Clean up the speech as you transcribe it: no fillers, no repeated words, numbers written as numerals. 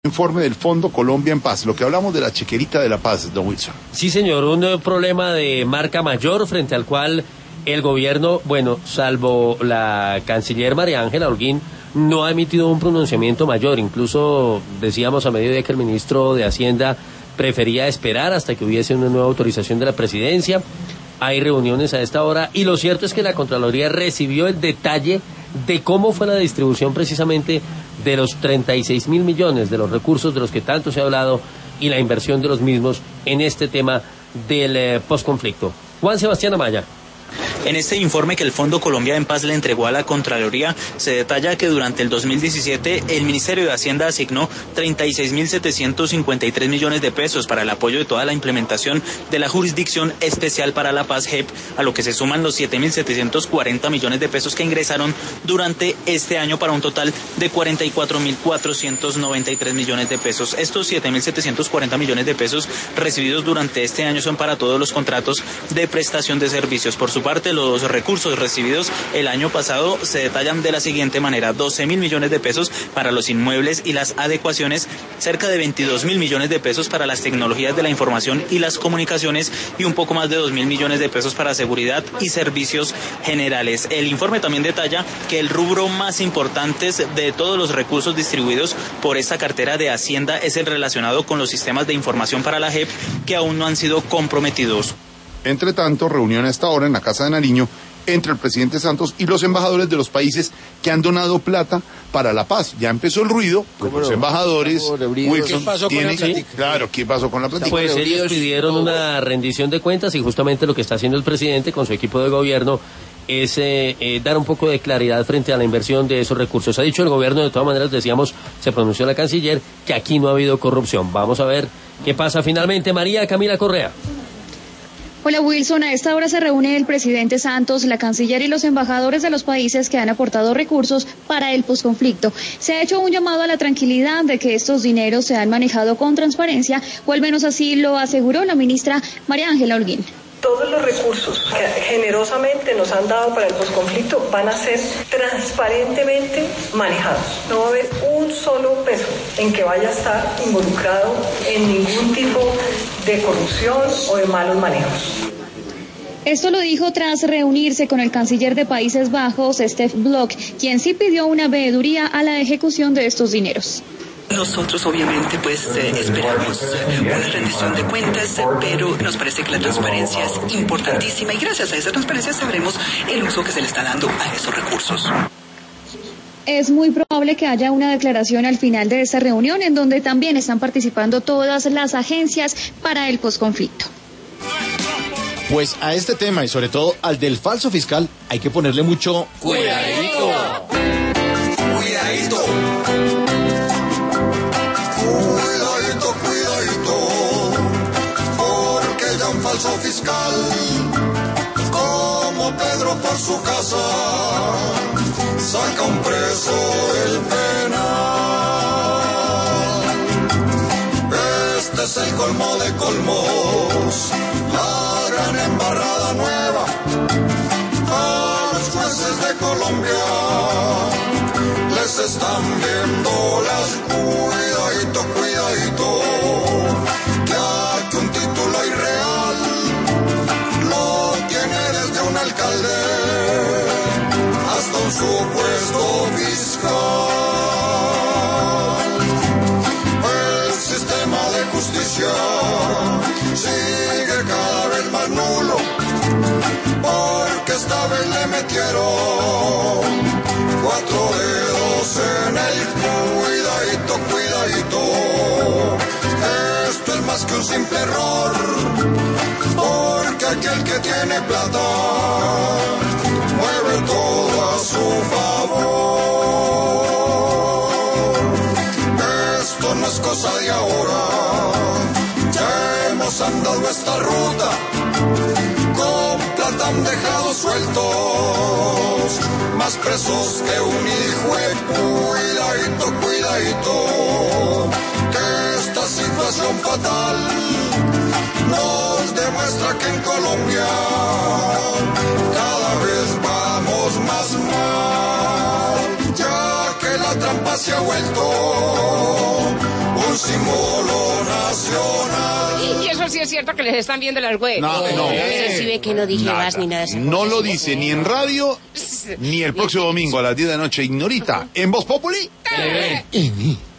Informe del Fondo Colombia en Paz, lo que hablamos de la chequerita de la paz, don Wilson. Sí, señor, un problema de marca mayor frente al cual el gobierno, bueno, salvo la canciller María Ángela Holguín, no ha emitido un pronunciamiento mayor. Incluso decíamos a mediodía que el ministro de Hacienda prefería esperar hasta que hubiese una nueva autorización de la presidencia. Hay reuniones a esta hora y lo cierto es que la Contraloría recibió el detalle de cómo fue la distribución precisamente de los 36.000 millones de los recursos de los que tanto se ha hablado y la inversión de los mismos en este tema del posconflicto. Juan Sebastián Amaya. En este informe que el Fondo Colombia en Paz le entregó a la Contraloría, se detalla que durante el 2017 el Ministerio de Hacienda asignó 36.753 millones de pesos para el apoyo de toda la implementación de la Jurisdicción Especial para la Paz, JEP, a lo que se suman los 7.740 millones de pesos que ingresaron durante este año para un total de 44.493 millones de pesos. Estos 7.740 millones de pesos recibidos durante este año son para todos los contratos de prestación de servicios. Por su parte, los recursos recibidos el año pasado se detallan de la siguiente manera: 12.000 millones de pesos para los inmuebles y las adecuaciones, cerca de 22.000 millones de pesos para las tecnologías de la información y las comunicaciones y un poco más de 2.000 millones de pesos para seguridad y servicios generales. El informe también detalla que el rubro más importante de todos los recursos distribuidos por esta cartera de Hacienda es el relacionado con los sistemas de información para la JEP, que aún no han sido comprometidos. Entre tanto, reunión a esta hora en la Casa de Nariño entre el presidente Santos y los embajadores de los países que han donado plata para la paz. Ya empezó el ruido, los embajadores. Wilson, ¿qué pasó con la plática? Claro, ¿qué pasó con la plática? Pues ellos pidieron una rendición de cuentas y justamente lo que está haciendo el presidente con su equipo de gobierno es dar un poco de claridad frente a la inversión de esos recursos. Ha dicho el gobierno, de todas maneras, decíamos, se pronunció la canciller, que aquí no ha habido corrupción. Vamos a ver qué pasa finalmente. María Camila Correa. Hola Wilson, a esta hora se reúne el presidente Santos, la canciller y los embajadores de los países que han aportado recursos para el posconflicto. Se ha hecho un llamado a la tranquilidad de que estos dineros se han manejado con transparencia, o al menos así lo aseguró la ministra María Ángela Holguín. Todos los recursos que generosamente nos han dado para el posconflicto van a ser transparentemente manejados. No va a haber un solo peso en que vaya a estar involucrado en ningún tipo de corrupción o de malos manejos. Esto lo dijo tras reunirse con el canciller de Países Bajos, Stef Blok, quien sí pidió una veeduría a la ejecución de estos dineros. Nosotros obviamente esperamos una rendición de cuentas, pero nos parece que la transparencia es importantísima y gracias a esa transparencia sabremos el uso que se le está dando a esos recursos. Es muy probable que haya una declaración al final de esta reunión en donde también están participando todas las agencias para el posconflicto. Pues a este tema y sobre todo al del falso fiscal hay que ponerle mucho cuidadito. Cuidadito. Falso fiscal, como Pedro por su casa, saca un preso del penal. Este es el colmo de colmos, la gran embarrada nueva. A los jueces de Colombia les están viendo las cuidadito, cuidadito, que aquí un título irreal un alcalde hasta un supuesto fiscal. El sistema de justicia sigue cada vez más nulo, porque esta vez le metieron 4 dedos en el cuidadito, cuidadito. Esto es más que un simple error, porque aquel que tiene plata mueve todo a su favor. Esto no es cosa de ahora, ya hemos andado esta ruta, con plata han dejado sueltos más presos que un hijo de cuidadito, cuidadito, que esta situación fatal nos demuestra que en Colombia cada vez vamos más mal, ya que la trampa se ha vuelto eso sí es cierto que les están viendo las web. No. Sí ve que no dije vas ni nada de eso. No lo dice ni en radio, ni el próximo domingo a las 10 de la noche. Ignorita, en Voz Populi. TV.